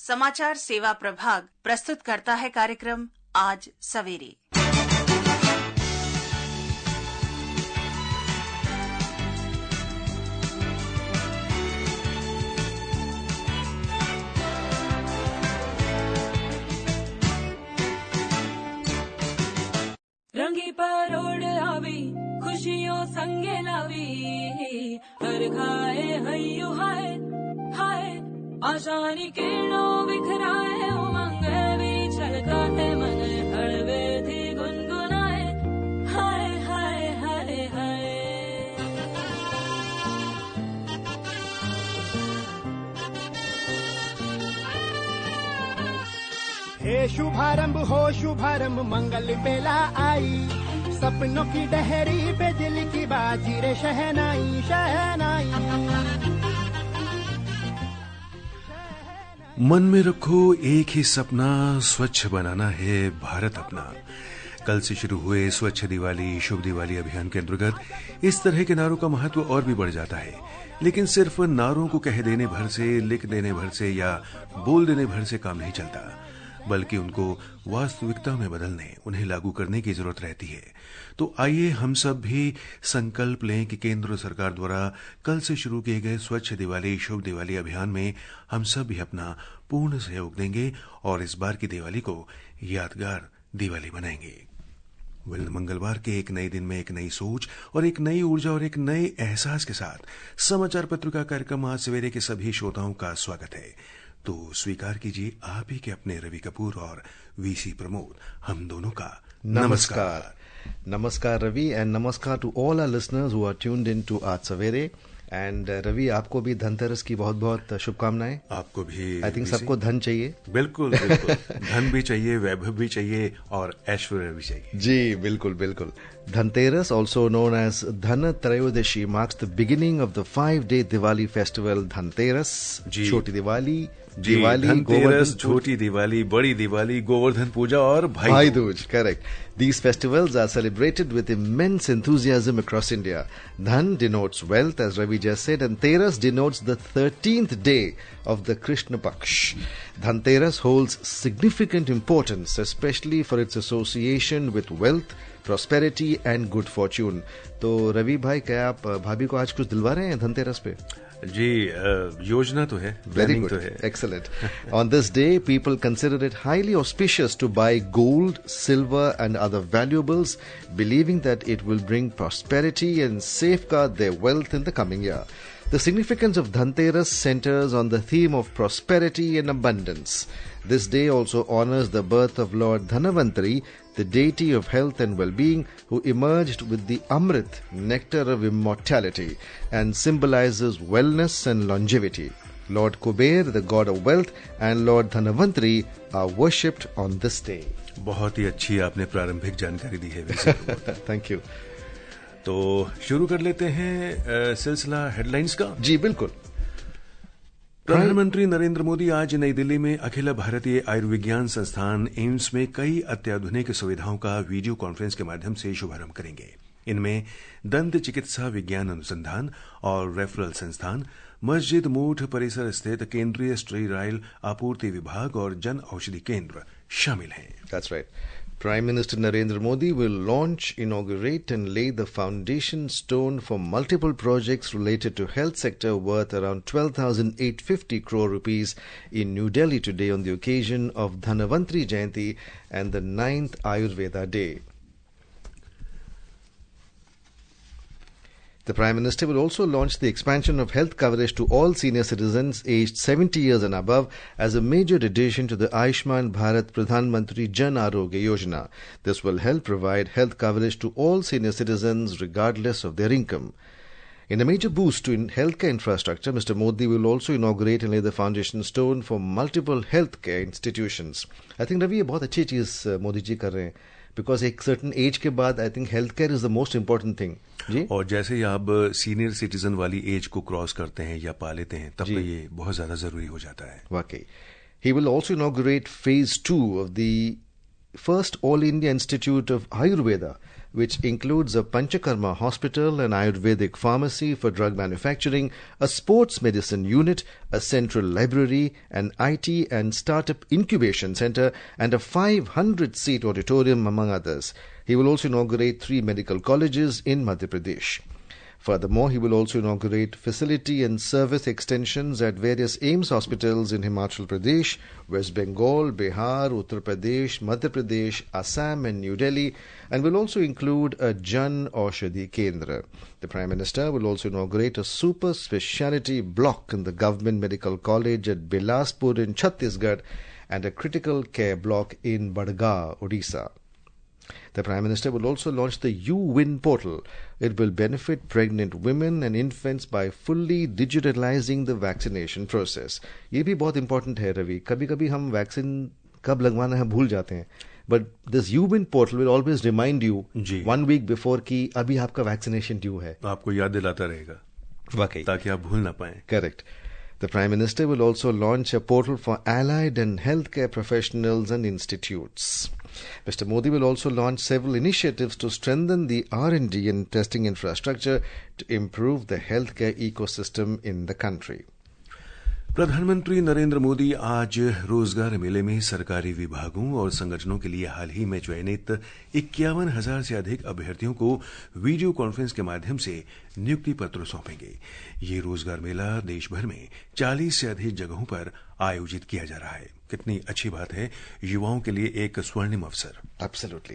समाचार सेवा प्रभाग प्रस्तुत करता है कार्यक्रम आज सवेरे। रंगी परोड़ आवी खुशियों संगे लावी, हर खाए हय्यू हाय हाय, आशानी किरणों बिखराए उमंग भी छलकाते मन, हड़वे थी गुनगुनाए हाय हाय हाय हाय। हे शुभारंभ हो शुभारंभ, मंगल बेला आई, सपनों की डहरी पे दिल की बाजी रे शहनाई शहनाई। मन में रखो एक ही सपना, स्वच्छ बनाना है भारत अपना। कल से शुरू हुए स्वच्छ दिवाली शुभ दिवाली अभियान के अंतर्गत इस तरह के नारों का महत्व और भी बढ़ जाता है। लेकिन सिर्फ नारों को कह देने भर से, लिख देने भर से या बोल देने भर से काम नहीं चलता, बल्कि उनको वास्तविकता में बदलने, उन्हें लागू करने की जरूरत रहती है। तो आइए हम सब भी संकल्प लें कि केंद्र सरकार द्वारा कल से शुरू किए गए स्वच्छ दिवाली शुभ दिवाली अभियान में हम सब भी अपना पूर्ण सहयोग देंगे और इस बार की दिवाली को यादगार दिवाली बनाएंगे। मंगलवार के एक नए दिन में एक नई सोच और एक नई ऊर्जा और एक नए एहसास के साथ समाचार पत्र का कार्यक्रम आज सवेरे के सभी श्रोताओं का स्वागत है। तो स्वीकार कीजिए आप ही के अपने रवि कपूर और वीसी प्रमोद, हम दोनों का नमस्कार। नमस्कार रवि, एंड नमस्कार to all our listeners who are tuned in to Aaj Savere. And Ravi, आपको भी धनतेरस की बहुत बहुत शुभकामनाएं। आपको भी। आई थिंक सबको धन चाहिए। बिल्कुल बिल्कुल धन भी चाहिए, वैभव भी चाहिए और ऐश्वर्य भी चाहिए। जी बिल्कुल बिल्कुल। Dhanteras, also known as Dhana Trayodashi, marks the beginning of the 5-day Diwali festival Dhanteras, Choti Diwali, Diwali, Dhanteras, छोटी दिवाली, बड़ी दिवाली, गोवर्धन पूजा और भाई Dooj. Correct. These festivals are celebrated with immense enthusiasm across India. Dhan denotes wealth, as Ravi just said, and Teras denotes the 13th day of the Krishna Paksh. Dhanteras holds significant importance, especially for its association with wealth, prosperity and good fortune. तो रवि भाई, क्या आप भाभी को आज कुछ दिलवा रहे हैं धनतेरस पे? जी, योजना तो है, प्लानिंग तो है। Excellent. On this day, people consider it highly auspicious to buy gold, silver and other valuables, believing that it will bring prosperity and safeguard their wealth in the coming year. The significance of Dhanteras centers on the theme of prosperity and abundance. This day also honors the birth of Lord Dhanavantari, the deity of health and well-being, who emerged with the Amrit, nectar of immortality, and symbolizes wellness and longevity. Lord Kuber, the god of wealth, and Lord Dhanavantari are worshipped on this day. बहुत ही अच्छी आपने प्रारंभिक जानकारी दी है वैसे। Thank you. तो शुरू कर लेते हैं सिलसिला हेडलाइंस का। जी बिल्कुल। प्रधानमंत्री नरेंद्र मोदी आज नई दिल्ली में अखिल भारतीय आयुर्विज्ञान संस्थान एम्स में कई अत्याधुनिक सुविधाओं का वीडियो कॉन्फ्रेंस के माध्यम से शुभारंभ करेंगे। इनमें दंत चिकित्सा विज्ञान अनुसंधान और रेफरल संस्थान, मस्जिद मूठ परिसर स्थित केंद्रीय स्टेराइल आपूर्ति विभाग और जन औषधि केंद्र शामिल हैं। That's right. Prime Minister Narendra Modi will launch, inaugurate and lay the foundation stone for multiple projects related to health sector worth around 12,850 crore rupees in New Delhi today on the occasion of Dhanavantari Jayanti and the 9th Ayurveda Day. The Prime Minister will also launch the expansion of health coverage to all senior citizens aged 70 years and above as a major addition to the Ayushman Bharat Pradhan Mantri Jan Arogya Yojana. This will help provide health coverage to all senior citizens regardless of their income. In a major boost to healthcare infrastructure, Mr. Modi will also inaugurate and lay the foundation stone for multiple healthcare institutions. I think Ravi, ये बहुत अच्छी चीज मोदी जी कर रहे हैं, because एक certain age के बाद I think healthcare is the most important thing. जी? और जैसे ही आप सीनियर सिटीजन वाली एज को क्रॉस करते हैं या पा लेते हैं, तब तो ये बहुत ज्यादा जरूरी हो जाता है। वाकई। He will also inaugurate phase 2 of the first All India Institute of Ayurveda, which includes a Panchakarma hospital, an Ayurvedic pharmacy for drug manufacturing, a sports medicine unit, a central library, an IT and startup incubation center, and a 500-seat auditorium, among others. He will also inaugurate 3 medical colleges in Madhya Pradesh. Furthermore, he will also inaugurate facility and service extensions at various AIIMS hospitals in Himachal Pradesh, West Bengal, Bihar, Uttar Pradesh, Madhya Pradesh, Assam and New Delhi, and will also include a Jan Aushadhi Kendra. The Prime Minister will also inaugurate a super speciality block in the Government Medical College at Bilaspur in Chhattisgarh and a critical care block in Badgarh, Odisha. The Prime Minister will also launch the U-Win portal. It will benefit pregnant women and infants by fully digitalizing the vaccination process. ये भी बहुत important है रवि. कभी-कभी हम vaccine कब लगवाना है भूल जाते हैं. But this U-Win portal will always remind you 1 week before कि अभी आपका vaccination due है. आपको याद दिलाता रहेगा. वाकई. ताकि आप भूल ना पाएं. Correct. The Prime Minister will also launch a portal for allied and healthcare professionals and institutes. Mr. Modi will also launch several initiatives to strengthen the R&D and testing infrastructure to improve the healthcare ecosystem in the country. प्रधानमंत्री नरेंद्र मोदी आज रोजगार मेले में सरकारी विभागों और संगठनों के लिए हाल ही में चयनित 51,000 से अधिक अभ्यर्थियों को वीडियो कॉन्फ्रेंस के माध्यम से नियुक्ति पत्र सौंपेंगे। ये रोजगार मेला देश भर में 40 से अधिक जगहों पर आयोजित किया जा रहा है। कितनी अच्छी बात है, युवाओं के लिए एक स्वर्णिम अवसर। Absolutely.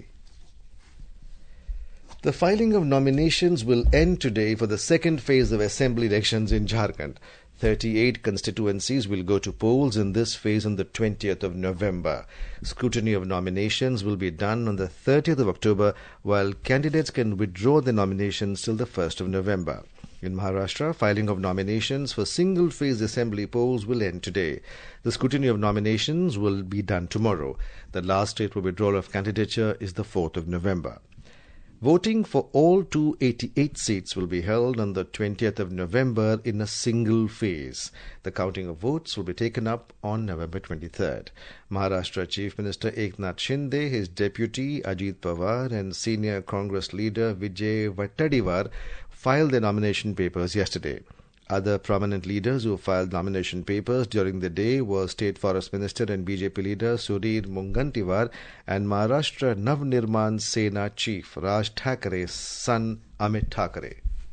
The filing of nominations will end today for the second phase of assembly elections in Jharkhand. 38 constituencies will go to polls in this phase on the 20th of November. Scrutiny of nominations will be done on the 30th of October, while candidates can withdraw their nominations till the 1st of November. In Maharashtra, filing of nominations for single-phase assembly polls will end today. The scrutiny of nominations will be done tomorrow. The last date for withdrawal of candidature is the 4th of November. Voting for all 288 seats will be held on the 20th of November in a single phase. The counting of votes will be taken up on November 23rd. Maharashtra Chief Minister Eknath Shinde, his deputy Ajit Pawar and senior Congress leader Vijay Vattadivar filed their nomination papers yesterday. Other prominent leaders who filed nomination papers during the day were State Forest Minister and BJP leader Surir Mungantiwar and Maharashtra Navnirman Sena Chief Raj Thackeray's son Amit Thackeray.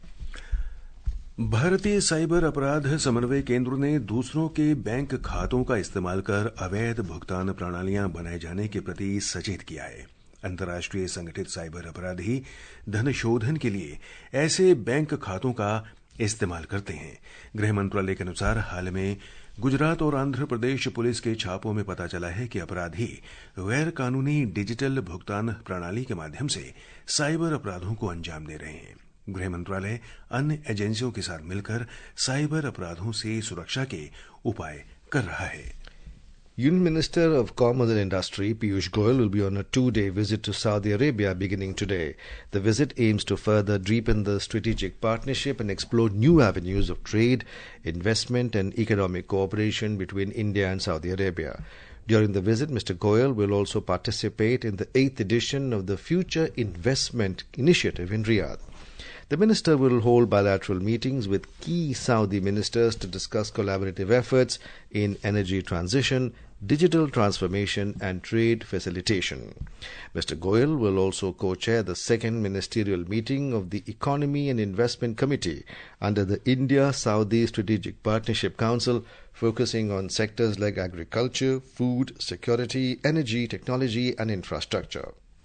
भारतीय cyber अपराध समन्वय केंद्र ने दूसरों के bank खातों का इस्तेमाल कर अवैध भुगतान प्रणालियां बनाए जाने के प्रति सचेत किया है। अंतर्राष्ट्रीय संगठित साइबर अपराधी धन शोधन के लिए ऐसे बैंक खातों का इस्तेमाल करते हैं। गृह मंत्रालय के अनुसार हाल में गुजरात और आंध्र प्रदेश पुलिस के छापों में पता चला है कि अपराधी गैर कानूनी डिजिटल भुगतान प्रणाली के माध्यम से साइबर अपराधों को अंजाम दे रहे हैं। गृह मंत्रालय अन्य एजेंसियों के साथ मिलकर साइबर अपराधों से सुरक्षा के उपाय कर रहा है। Union Minister of Commerce and Industry Piyush Goyal will be on a 2-day visit to Saudi Arabia beginning today. The visit aims to further deepen the strategic partnership and explore new avenues of trade, investment and economic cooperation between India and Saudi Arabia. During the visit, Mr. Goyal will also participate in the 8th edition of the Future Investment Initiative in Riyadh. The minister will hold bilateral meetings with key Saudi ministers to discuss collaborative efforts in energy transition, digital transformation and trade facilitation. Mr. Goyal will also co-chair the second ministerial meeting of the Economy and Investment Committee under the India-Saudi Strategic Partnership Council, focusing on sectors like agriculture, food, security, energy, technology and infrastructure.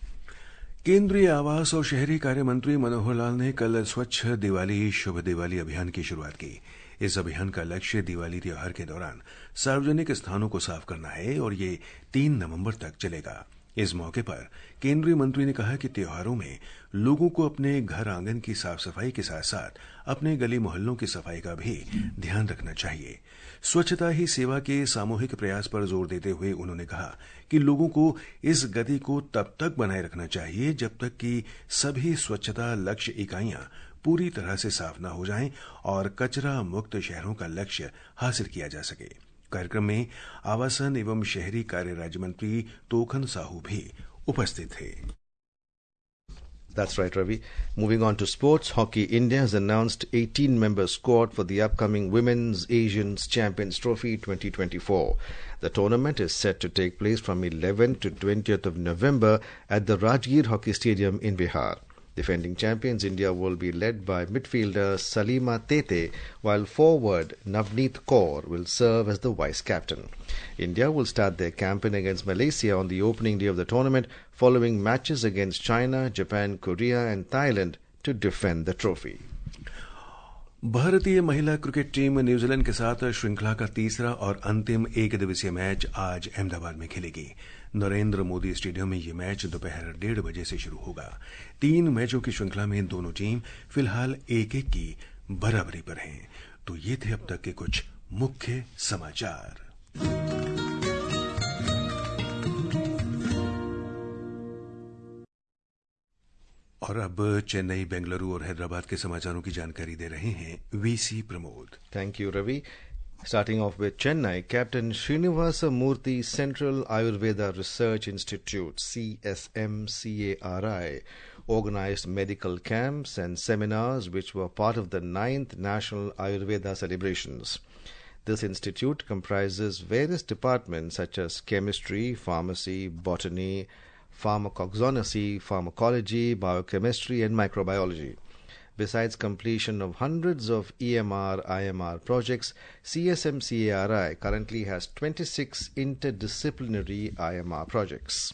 केंद्रीय आवास और शहरी कार्य मंत्री मनोहर लाल ने कल स्वच्छ दिवाली शुभ दिवाली अभियान की शुरुआत की। इस अभियान का लक्ष्य दिवाली त्योहार के दौरान सार्वजनिक स्थानों को साफ करना है और ये 3 नवंबर तक चलेगा। इस मौके पर केंद्रीय मंत्री ने कहा कि त्योहारों में लोगों को अपने घर आंगन की साफ सफाई के साथ साथ अपने गली मोहल्लों की सफाई का भी ध्यान रखना चाहिए। स्वच्छता ही सेवा के सामूहिक प्रयास पर जोर देते हुए उन्होंने कहा कि लोगों को इस गति को तब तक बनाए रखना चाहिए जब तक कि सभी स्वच्छता लक्ष्य इकाइयां पूरी तरह से साफ न हो जाएं और कचरा मुक्त शहरों का लक्ष्य हासिल किया जा सके। कार्यक्रम में आवासन एवं शहरी कार्य राज्य मंत्री तोखन साहू भी उपस्थित थे। That's right, Ravi. Moving on to sports, Hockey India has announced 18-member squad for the upcoming Women's Asians Champions Trophy 2024. The tournament is set to take place from 11th to 20th of November at the Rajgir Hockey Stadium in Bihar. Defending champions India will be led by midfielder Salima Tete, while forward Navneet Kaur will serve as the vice captain. India will start their campaign against Malaysia on the opening day of the tournament, following matches against China, Japan, Korea and Thailand to defend the trophy. भारतीय महिला cricket team New Zealand के साथ श्रृंखला का तीसरा और अंतिम एक दिवसीय मैच आज अहमदाबाद में खेलेगी। नरेंद्र मोदी स्टेडियम में यह मैच दोपहर 1:30 बजे से शुरू होगा। 3 मैचों की श्रृंखला में दोनों टीम फिलहाल 1-1 की बराबरी पर हैं। तो ये थे अब तक के कुछ मुख्य समाचार। और अब चेन्नई, बेंगलुरु और हैदराबाद के समाचारों की जानकारी दे रहे हैं VC Pramod. Thank you, Ravi. Starting off with Chennai, Captain Srinivasa Murthy Central Ayurveda Research Institute, CSMCARI, organized medical camps and seminars which were part of the 9th National Ayurveda celebrations. This institute comprises various departments such as chemistry, pharmacy, botany, pharmacognosy, pharmacology, biochemistry and microbiology. Besides completion of hundreds of EMR, IMR projects, CSMCARI currently has 26 interdisciplinary IMR projects.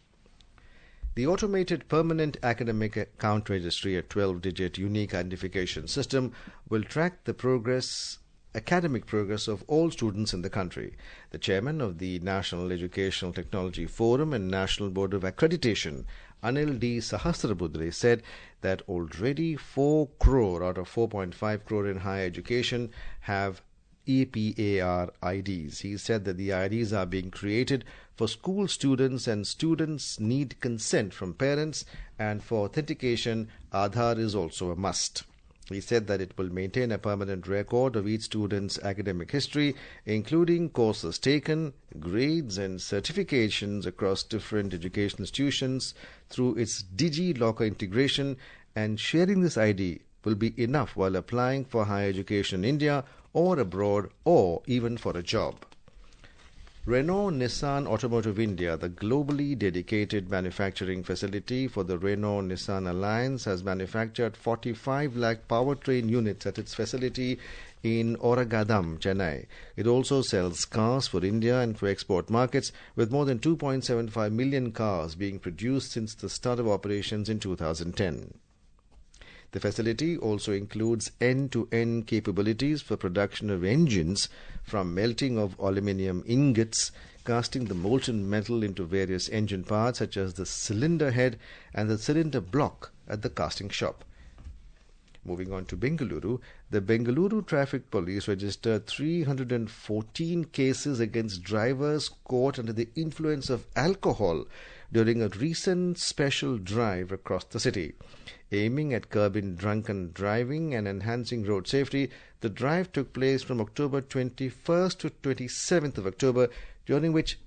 The automated permanent academic account registry, a 12-digit unique identification system, will track the academic progress of all students in the country. The chairman of the National Educational Technology Forum and National Board of Accreditation, Anil D. Sahasrabudre, said that already 4 crore out of 4.5 crore in higher education have EPAR IDs. He said that the IDs are being created for school students and students need consent from parents, and for authentication, Aadhaar is also a must. He said that it will maintain a permanent record of each student's academic history, including courses taken, grades and certifications across different education institutions through its DigiLocker integration, and sharing this ID will be enough while applying for higher education in India or abroad or even for a job. Renault Nissan Automotive India, the globally dedicated manufacturing facility for the Renault-Nissan Alliance, has manufactured 45 lakh powertrain units at its facility in Oragadam, Chennai. It also sells cars for India and for export markets, with more than 2.75 million cars being produced since the start of operations in 2010. The facility also includes end-to-end capabilities for production of engines, from melting of aluminium ingots, casting the molten metal into various engine parts such as the cylinder head and the cylinder block at the casting shop. Moving on to Bengaluru, the Bengaluru Traffic Police registered 314 cases against drivers caught under the influence of alcohol during a recent special drive across the city. Aiming at curbing drunken driving and enhancing road safety, the drive took place from October 21st to 27th of October, during which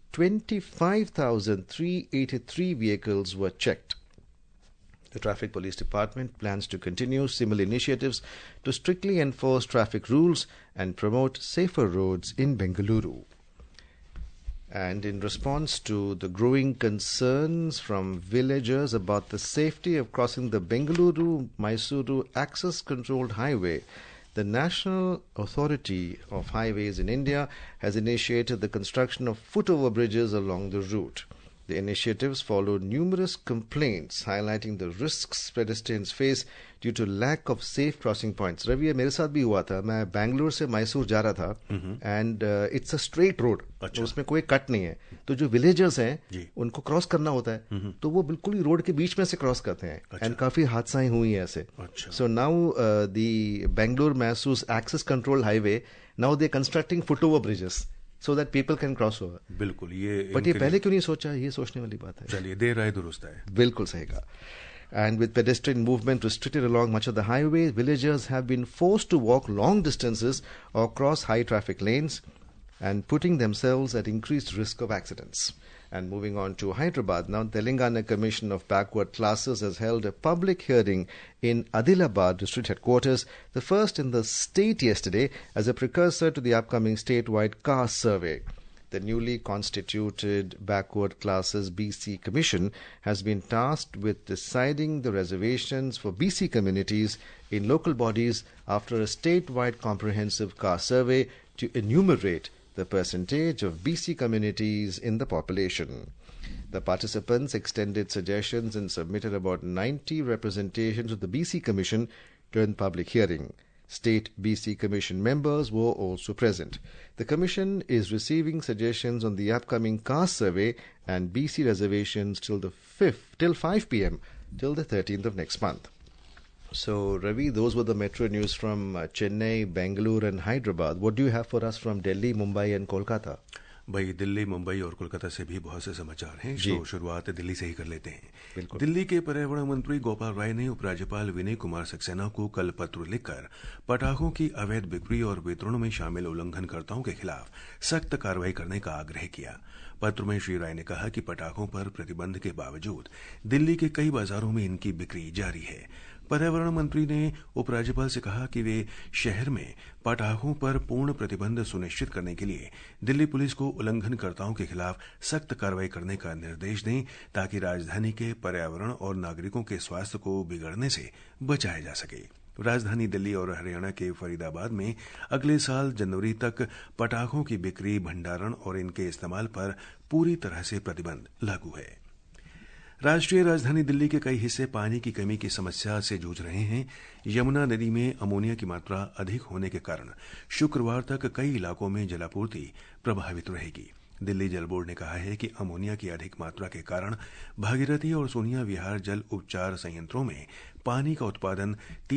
25,383 vehicles were checked. The Traffic Police Department plans to continue similar initiatives to strictly enforce traffic rules and promote safer roads in Bengaluru. And in response to the growing concerns from villagers about the safety of crossing the Bengaluru-Mysuru access-controlled highway, the National Authority of Highways in India has initiated the construction of foot-over bridges along the route. The initiatives follow numerous complaints highlighting the risks pedestrians face due to lack of safe crossing points. Ravi, ये मेरे साथ भी हुआ था. मैं बैंगलोर से मैसूर जा रहा था and it's a straight road. उसमें कोई कट नहीं है. तो जो विलेजर्स हैं उनको क्रॉस करना होता है तो वो बिल्कुल ही रोड के बीच में से क्रॉस करते हैं. एंड काफी हादसाएं हुई हैं ऐसे. So now the Bangalore-Mysore access control highway, now they're constructing foot-over bridges so that people can cross over. बिल्कुल ये बट ये पहले क्यों नहीं सोचा? ये सोचने वाली बात है. चलिए देर आए दुरुस्त है. बिल्कुल सही कहा. And with pedestrian movement restricted along much of the highway, villagers have been forced to walk long distances or cross high traffic lanes. and putting themselves at increased risk of accidents. And moving on to Hyderabad, now Telangana Commission of Backward Classes has held a public hearing in Adilabad district headquarters, the first in the state yesterday, as a precursor to the upcoming statewide caste survey. The newly constituted Backward Classes BC Commission has been tasked with deciding the reservations for BC communities in local bodies after a statewide comprehensive caste survey to enumerate the percentage of BC communities in the population. The participants extended suggestions and submitted about 90 representations of the BC Commission during the public hearing. State BC Commission members were also present. The Commission is receiving suggestions on the upcoming caste survey and BC reservations till 5 p.m. till the 13th of next month. So, Ravi, those were the metro news from Chennai, Bangalore and Hyderabad. What do you have for us from Delhi, Mumbai and Kolkata? भाई दिल्ली, मुंबई और कोलकाता से भी बहुत से समाचार हैं। शुरुआत दिल्ली से ही कर लेते हैं। दिल्ली के पर्यावरण मंत्री गोपाल राय ने उपराज्यपाल विनय कुमार सक्सेना को कल पत्र लिखकर पटाखों की अवैध बिक्री और वितरण में शामिल उल्लंघनकर्ताओं के खिलाफ सख्त कार्रवाई करने का आग्रह किया। पत्र में श्री राय ने कहा कि पटाखों पर प्रतिबंध के बावजूद दिल्ली के कई बाजारों में इनकी बिक्री जारी है। पर्यावरण मंत्री ने उपराज्यपाल से कहा कि वे शहर में पटाखों पर पूर्ण प्रतिबंध सुनिश्चित करने के लिए दिल्ली पुलिस को उल्लंघनकर्ताओं के खिलाफ सख्त कार्रवाई करने का निर्देश दें ताकि राजधानी के पर्यावरण और नागरिकों के स्वास्थ्य को बिगड़ने से बचाया जा सके। राजधानी दिल्ली और हरियाणा के फरीदाबाद में अगले साल जनवरी तक पटाखों की बिक्री, भंडारण और इनके इस्तेमाल पर पूरी तरह से प्रतिबंध लागू है। राष्ट्रीय राजधानी दिल्ली के कई हिस्से पानी की कमी की समस्या से जूझ रहे हैं। यमुना नदी में अमोनिया की मात्रा अधिक होने के कारण शुक्रवार तक कई इलाकों में जलापूर्ति प्रभावित रहेगी। दिल्ली जल बोर्ड ने कहा है कि अमोनिया की अधिक मात्रा के कारण भागीरथी और सोनिया विहार जल उपचार संयंत्रों में पानी का उत्पादन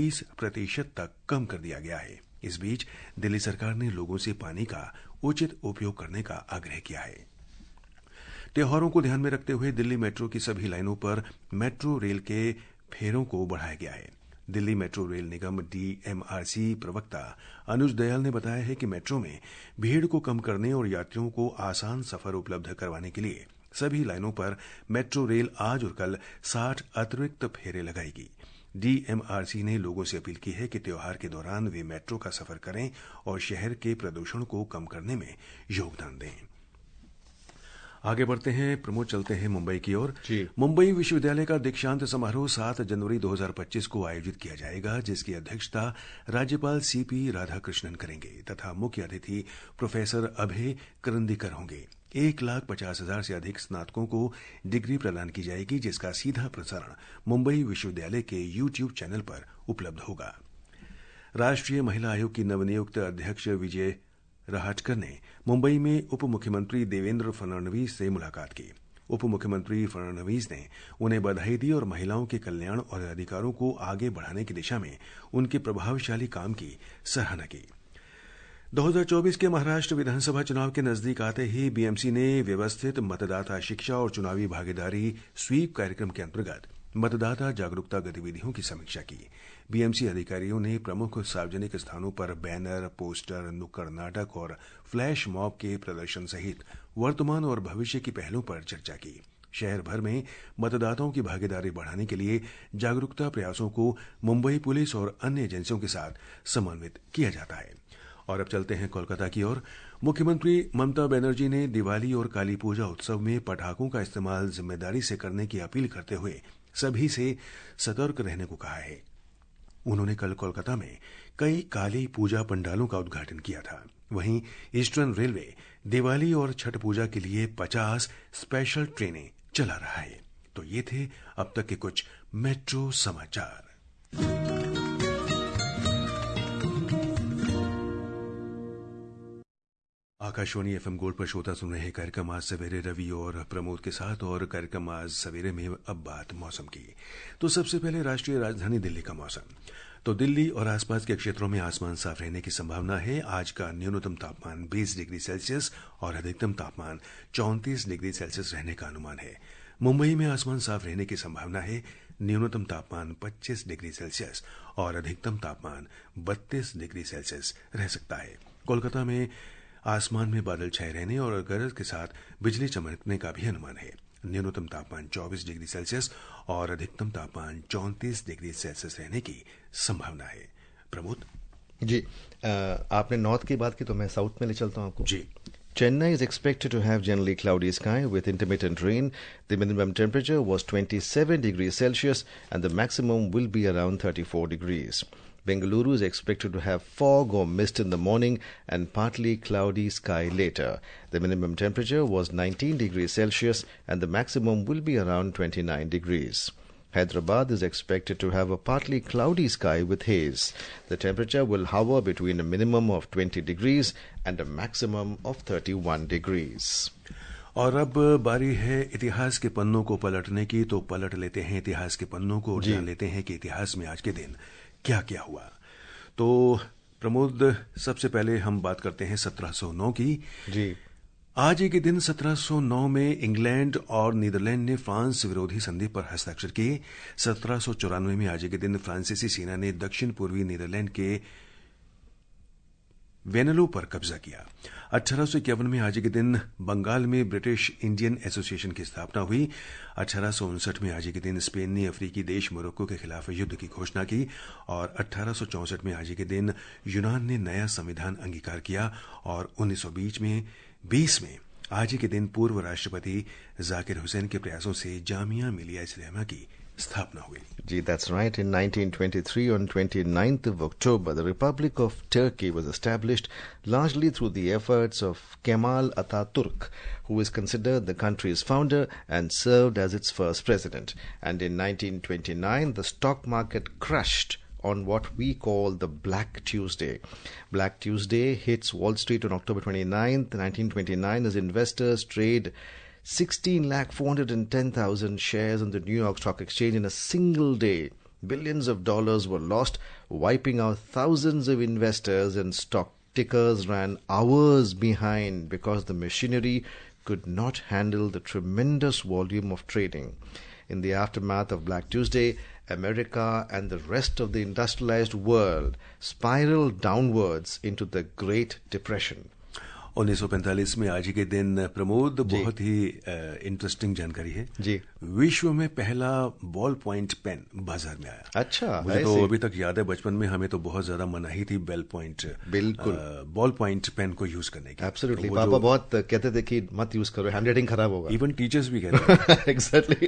30% तक कम कर दिया गया है। इस बीच दिल्ली सरकार ने लोगों से पानी का उचित उपयोग करने का आग्रह किया है। त्योहारों को ध्यान में रखते हुए दिल्ली मेट्रो की सभी लाइनों पर मेट्रो रेल के फेरों को बढ़ाया गया है। दिल्ली मेट्रो रेल निगम डीएमआरसी प्रवक्ता अनुज दयाल ने बताया है कि मेट्रो में भीड़ को कम करने और यात्रियों को आसान सफर उपलब्ध करवाने के लिए सभी लाइनों पर मेट्रो रेल आज और कल 60 अतिरिक्त फेरे लगाएगी। डीएमआरसी ने लोगों से अपील की है कि त्योहार के दौरान वे मेट्रो का सफर करें और शहर के प्रदूषण को कम करने में योगदान दें। आगे बढ़ते हैं, प्रमोद, चलते हैं मुंबई की ओर। मुंबई विश्वविद्यालय का दीक्षांत समारोह 7 जनवरी 2025 को आयोजित किया जाएगा, जिसकी अध्यक्षता राज्यपाल सीपी राधाकृष्णन करेंगे तथा मुख्य अतिथि प्रोफेसर अभय करंदीकर होंगे। 1,50,000 से अधिक स्नातकों को डिग्री प्रदान की जाएगी, जिसका सीधा प्रसारण मुंबई विश्वविद्यालय के यूट्यूब चैनल पर उपलब्ध होगा। राष्ट्रीय महिला आयोग की नवनियुक्त अध्यक्ष विजय राहटकर ने मुंबई में उप मुख्यमंत्री देवेंद्र फडणवीस से मुलाकात की। उप मुख्यमंत्री फडणवीस ने उन्हें बधाई दी और महिलाओं के कल्याण और अधिकारों को आगे बढ़ाने की दिशा में उनके प्रभावशाली काम की सराहना की। 2024 के महाराष्ट्र विधानसभा चुनाव के नजदीक आते ही बीएमसी ने व्यवस्थित मतदाता शिक्षा और चुनावी भागीदारी स्वीप कार्यक्रम के अंतर्गत मतदाता जागरूकता गतिविधियों की समीक्षा की। बीएमसी अधिकारियों ने प्रमुख सार्वजनिक स्थानों पर बैनर, पोस्टर, नुक्कड़ नाटक और फ्लैश मॉब के प्रदर्शन सहित वर्तमान और भविष्य की पहलों पर चर्चा की। शहर भर में मतदाताओं की भागीदारी बढ़ाने के लिए जागरूकता प्रयासों को मुंबई पुलिस और अन्य एजेंसियों के साथ समन्वित किया जाता है। और अब चलते हैं कोलकाता की ओर। मुख्यमंत्री ममता बनर्जी ने दिवाली और काली पूजा उत्सव में पटाखों का इस्तेमाल जिम्मेदारी से करने की अपील करते हुए सभी से सतर्क रहने को कहा है। उन्होंने कल कोलकाता में कई काली पूजा पंडालों का उद्घाटन किया था। वहीं ईस्टर्न रेलवे दिवाली और छठ पूजा के लिए 50 स्पेशल ट्रेनें चला रहा है। तो ये थे अब तक के कुछ मेट्रो समाचार। आकाशवाणी एफएम गोल्ड पर श्रोता सुन रहे कार्यक्रम आज सवेरे रवि और प्रमोद के साथ। और कार्यक्रम आज सवेरे में अब बात मौसम की। तो सबसे पहले राष्ट्रीय राजधानी दिल्ली का मौसम। तो दिल्ली और आसपास के क्षेत्रों में आसमान साफ रहने की संभावना है। आज का न्यूनतम तापमान 20 डिग्री सेल्सियस और अधिकतम तापमान 34 डिग्री सेल्सियस रहने का अनुमान है। मुंबई में आसमान साफ रहने की संभावना है। न्यूनतम तापमान 25 डिग्री सेल्सियस और अधिकतम तापमान 32 डिग्री सेल्सियस रह सकता है। कोलकाता में आसमान में बादल छाए रहने और गरज के साथ बिजली चमकने का भी अनुमान है। न्यूनतम तापमान 24 डिग्री सेल्सियस और अधिकतम तापमान 34 डिग्री सेल्सियस रहने की संभावना है। प्रमोद जी, आपने नॉर्थ की बात की तो मैं साउथ में ले चलता हूँ आपको। जी, Chennai is expected to have generally cloudy sky with intermittent rain. The minimum temperature was 27 degrees Celsius and the maximum will be around 34 degrees. Bengaluru is expected to have fog or mist in the morning and partly cloudy sky later. The minimum temperature was 19 degrees Celsius and the maximum will be around 29 degrees. Hyderabad is expected to have a partly cloudy sky with haze. The temperature will hover between a minimum of 20 degrees and a maximum of 31 degrees. और अब बारी है इतिहास के पन्नों को पलटने की, तो पलट लेते हैं इतिहास के पन्नों को और जान लेते हैं कि इतिहास में आज के दिन क्या क्या हुआ। तो प्रमोद, सबसे पहले हम बात करते हैं 1709 की। जी, आज ही के दिन 1709 में इंग्लैंड और नीदरलैंड ने फ्रांस विरोधी संधि पर हस्ताक्षर किए। 1794 में आज ही के दिन फ्रांसीसी सेना ने दक्षिण पूर्वी नीदरलैंड के वेनेलो पर कब्जा किया। 1851 में आज ही के दिन बंगाल में ब्रिटिश इंडियन एसोसिएशन की स्थापना हुई। 1859 में आज ही के दिन स्पेन ने अफ्रीकी देश मोरक्को के खिलाफ युद्ध की घोषणा की और 1864 में आज ही के दिन यूनान ने नया संविधान अंगीकार किया और 1920 में आज ही के दिन पूर्व राष्ट्रपति जाकिर हुसैन के प्रयासों से जामिया मिलिया इस्लामिया की स्थापना हुई। Gee, that's right. In 1923, on 29th of October, the Republic of Turkey was established largely through the efforts of Kemal Atatürk, who is considered the country's founder and served as its first president. And in 1929, the stock market crashed on what we call the Black Tuesday. Black Tuesday hits Wall Street on October 29th, 1929, as investors trade 16,410,000 shares on the New York Stock Exchange in a single day. Billions of dollars were lost, wiping out thousands of investors, and stock tickers ran hours behind because the machinery could not handle the tremendous volume of trading. In the aftermath of Black Tuesday, America and the rest of the industrialized world spiraled downwards into the Great Depression. 1945 में आज ही के दिन प्रमोद बहुत ही interesting जानकारी है जी। विश्व में पहला बॉल पॉइंट पेन बाजार में आया। अच्छा, मुझे तो अभी तक याद है, बचपन में हमें तो बहुत ज्यादा मनाही थी बिल्कुल बॉल पॉइंट पेन को यूज करने की। एब्सोल्युटली, पापा बहुत कहते थे कि मत यूज करो, हैंडराइटिंग खराब होगा। इवन टीचर्स भी कहते हैं। एग्जैक्टली।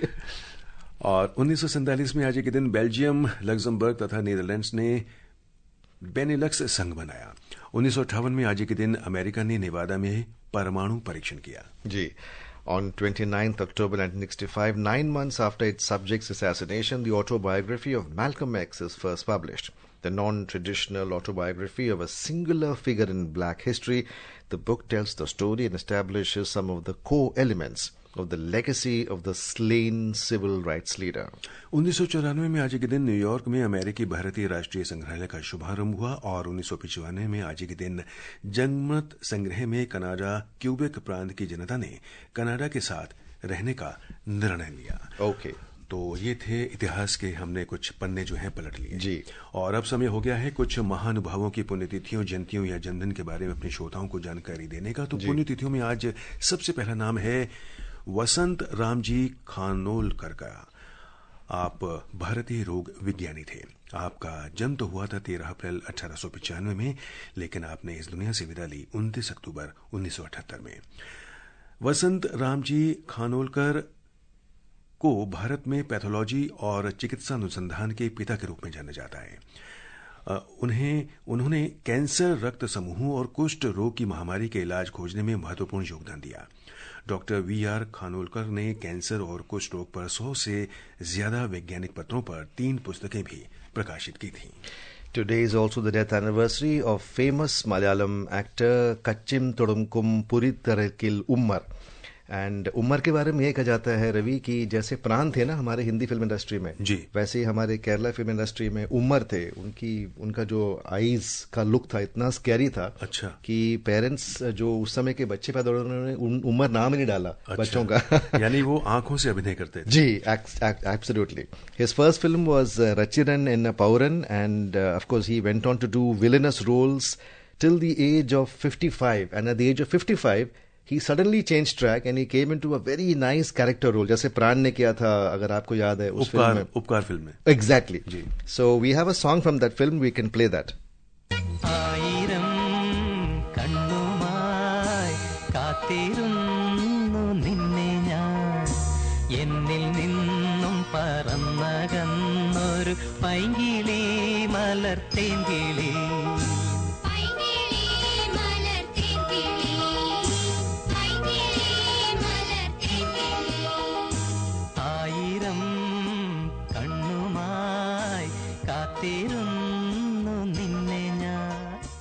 और 1947 में आज ही के दिन बेल्जियम, लग्जमबर्ग तथा नीदरलैंड्स ने बेनेलक्स संघ बनाया। 1958 में आज के दिन अमेरिका ने नेवादा में परमाणु परीक्षण किया। जी। On 29th October 1965, 9 months after its subject's assassination, the autobiography of Malcolm X is first published. The non-traditional autobiography of a singular figure in black history, the book tells the story and establishes some of the core elements of the legacy of the slain civil rights leader. 1994 में आज के दिन New York में अमेरिकी भारतीय राष्ट्रीय संग्रहालय का शुभारंभ हुआ और 1995 में आज के दिन जनमत संग्रह में कनाडा क्यूबेक प्रांत की जनता ने कनाडा के साथ रहने का निर्णय लिया। ओके, तो ये थे इतिहास के हमने कुछ पन्ने जो हैं पलट लिए जी। और अब समय हो गया है कुछ महानुभावों की पुण्यतिथियों, जयंतियों या जन्मदिन के बारे में अपने श्रोताओं को जानकारी देने का। तो पुण्यतिथियों में आज सबसे पहला नाम है वसंत रामजी खानोलकर का। आप भारतीय रोग विज्ञानी थे। आपका जन्म तो हुआ था 13 अप्रैल 1895 में, लेकिन आपने इस दुनिया से विदा ली 29 अक्टूबर 1978 में। वसंत रामजी खानोलकर को भारत में पैथोलॉजी और चिकित्सा अनुसंधान के पिता के रूप में जाना जाता है। उन्होंने कैंसर, रक्त समूहों और कुष्ठ रोग की महामारी के इलाज खोजने में महत्वपूर्ण योगदान दिया। Doctor VR. खानोलकर ने कैंसर और कुष्ठ रोग पर 100 से ज्यादा वैज्ञानिक पत्रों पर 3 पुस्तकें भी प्रकाशित की थीं। Today is also the death anniversary of famous Malayalam actor Kachim Todumkum Puritharakil Ummar. And Umar के बारे में यह कहा जाता है रवि कि जैसे प्राण थे ना हमारे हिंदी फिल्म इंडस्ट्री में जी, वैसे ही हमारे केरला फिल्म इंडस्ट्री में उमर थे। उनका जो आईज का लुक था इतना स्कैरी था। अच्छा। कि पेरेंट्स जो उस समय के बच्चे पैदा उन्होंने उमर नाम ही नहीं डाला। अच्छा। बच्चों का यानी वो आंखों से अभिनय करते थे। जी, absolutely. His first film was रचिरन इन पौरन and of course he went on to do villainous roles, till the age of 55. And at the age of 55, he suddenly changed track and he came into a very nice character role. जैसे प्राण ने किया था, अगर आपको याद है उस फिल्म में. उपकार फिल्म में. Exactly. Ji. So we have a song from that film. We can play that. ആയിരം കണ്ണുമായി കാത്തിരുന്നു നിന്നെ ഞാൻ എന്നിൽ നിന്നും പറന്നകന്നൊരു പൈങ്കിളി മലർത്തേങ്കിളി ആയിരം കണ്ണുമായി കാത്തിരുന്നു നിന്നെ ഞാൻ.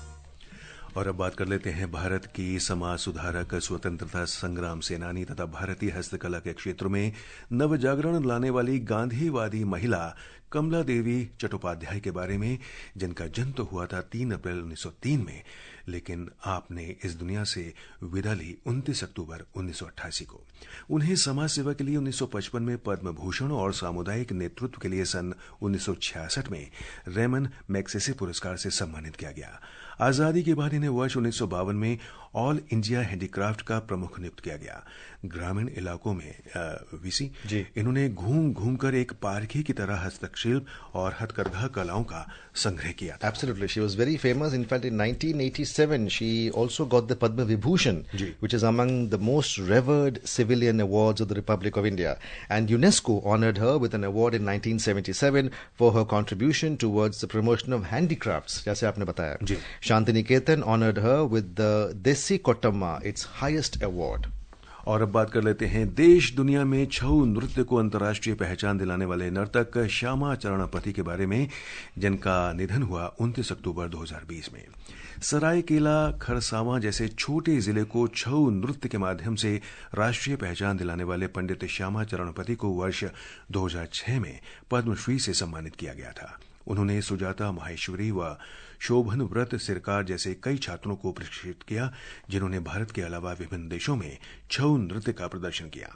और अब बात कर लेते हैं भारत की समाज सुधारक, स्वतंत्रता संग्राम सेनानी तथा भारतीय हस्तकला के क्षेत्र में नवजागरण लाने वाली गांधीवादी महिला कमला देवी चट्टोपाध्याय के बारे में, जिनका जन्म तो हुआ था 3 अप्रैल 1903 में, लेकिन आपने इस दुनिया से विदा ली 29 अक्टूबर 1988 को. उन्हें समाज सेवा के लिए 1955 में पद्म भूषण और सामुदायिक नेतृत्व के लिए सन 1966 में रेमन मैग्सेसे पुरस्कार से सम्मानित किया गया. आजादी के बाद इन्हें वर्ष 1952 में ऑल इंडिया हैंडीक्राफ्ट का प्रमुख नियुक्त किया गया. ग्रामीण इलाकों में वीसी इन्होंने घूम घूम कर एक पारखी की तरह हस्तशिल्प और हथकरघा कलाओं का संग्रह किया था. Absolutely, she was very famous. In fact, in 1987, she also got the Padma Vibhushan, which is among the most revered civilian awards of the Republic of India. And UNESCO honored her with an award in 1977 for her contribution towards the promotion of handicrafts. जैसे आपने बताया. Shantiniketan honored her with the Desi Kottamma, its highest award. और अब बात कर लेते हैं देश दुनिया में छऊ नृत्य को अंतर्राष्ट्रीय पहचान दिलाने वाले नर्तक श्यामा चरणपति के बारे में, जिनका निधन हुआ 29 अक्टूबर 2020 में. सरायकेला खरसावां जैसे छोटे जिले को छऊ नृत्य के माध्यम से राष्ट्रीय पहचान दिलाने वाले पंडित श्यामा चरणपति को वर्ष 2006 में पद्मश्री से सम्मानित किया गया था. उन्होंने सुजाता माहेश्वरी व शोभन व्रत सिरकार जैसे कई छात्रों को प्रशिक्षित किया, जिन्होंने भारत के अलावा विभिन्न देशों में छऊ नृत्य का प्रदर्शन किया.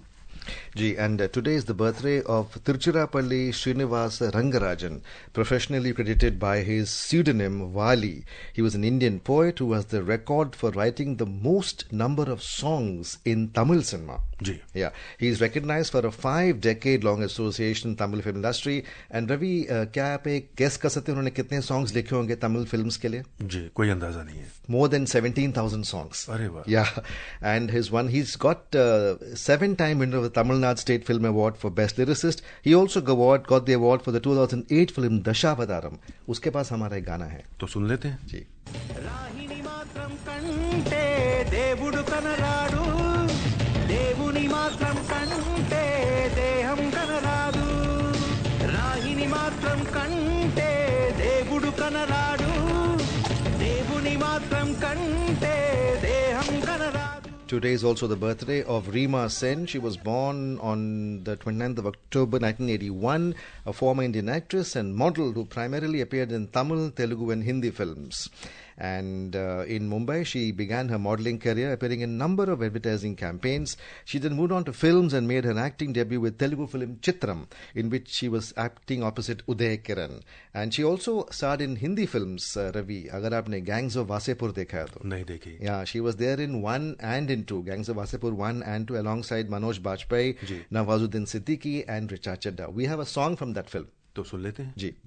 And today is the birthday of Tiruchirappalli Srinivasa Rangarajan, professionally credited by his pseudonym Vali. He was an Indian poet who has the record for writing the most number of songs in Tamil cinema. Yeah, he is recognized for a 5-decade-long association in Tamil film industry. And Ravi, क्या आप एक guess कर सकते हैं उन्होंने कितने songs लिखे होंगे तमिल films के लिए? जी, कोई अंदाजा नहीं है. More than 17,000 songs. अरे वाह. Yeah, and he's got 7-time winner of the Tamil Nadu State Film Award for Best Lyricist. He also got the award for the 2008 film Dashavataram. उसके पास हमारा एक गाना है. तो सुन लेते हैं. जी. రాహిని మాత్రం కంటే దేవుడు కనరాడు, దేవుని మాత్రం కంటే దేహం కనరాదు. రాహిని మాత్రం కంటే దేవుడు కనరాడు, దేవుని మాత్రం కంటే దేహం కనరాదు. Today is also the birthday of Reema Sen. She was born on the 29th of October 1981, a former Indian actress and model who primarily appeared in Tamil, Telugu and Hindi films. And in Mumbai, she began her modeling career, appearing in a number of advertising campaigns. She then moved on to films and made her acting debut with Telugu film Chitram, in which she was acting opposite Uday Kiran. And she also starred in Hindi films, Ravi. अगर आपने Gangs of Wasepur देखा है तो नहीं देखी. Yeah, she was there in 1 and in 2, Gangs of Wasepur 1 and 2, alongside Manoj Bajpayee, Nawazuddin Siddiqui and Richard Chadda. We have a song from that film. तो सुन लेते हैं. जी.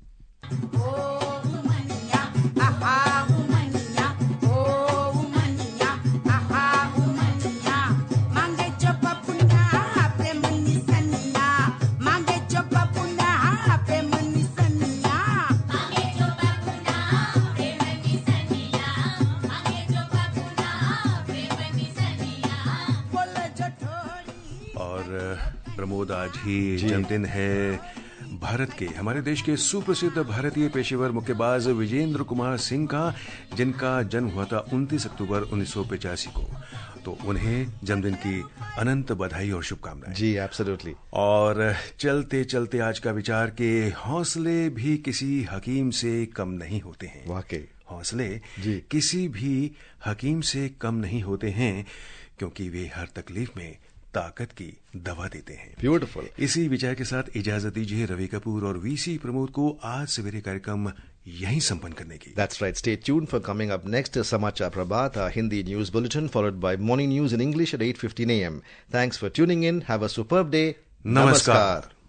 प्रमोद, आज ही जन्मदिन है भारत के, हमारे देश के सुप्रसिद्ध भारतीय पेशेवर मुक्केबाज विजेंद्र कुमार सिंह का, जिनका जन्म हुआ था 29 अक्टूबर 1985 को. तो उन्हें जन्मदिन की अनंत बधाई और शुभकामनाएं. जी, एब्सोल्युटली. और चलते चलते आज का विचार के हौसले भी किसी हकीम से कम नहीं होते हैं. वाकई हौसले किसी भी हकीम से कम नहीं होते हैं, क्योंकि वे हर तकलीफ में ताकत की दवा देते हैं. ब्यूटीफुल. इसी विचार के साथ इजाजत दीजिए रवि कपूर और वीसी प्रमोद को आज सवेरे कार्यक्रम यहीं संपन्न करने की। That's right. Stay tuned for coming up next is Samachar Prabhat, our Hindi news bulletin, followed by morning news in English at 8:15 a.m. Thanks for tuning in. Have a superb day. Namaskar.